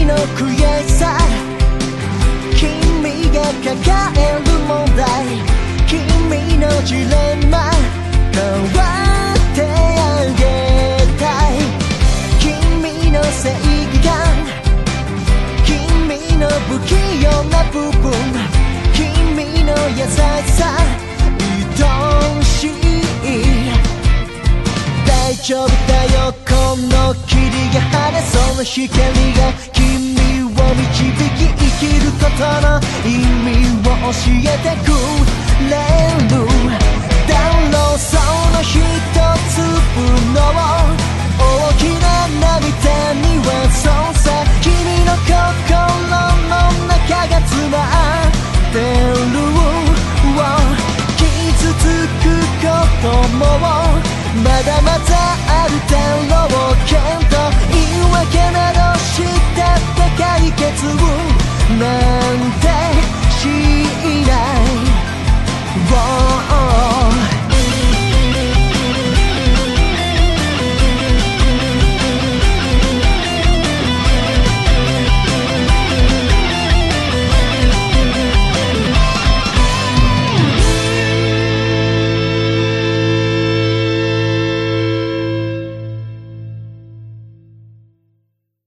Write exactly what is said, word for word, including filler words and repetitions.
君の悔しさ、君が抱える問題、君のジレンマ変わってあげたい。君の正義感、君の不器用な部分、君の優しさ愛しい。大丈夫だよこの霧が晴れ、その光が君を導き生きることの意味を教えてくれるだろう。その一粒の大きな涙にはそうさ、君の心の中が詰まってる。傷つくこともまだまだあるだろうけど、言い訳などしたって解決なんて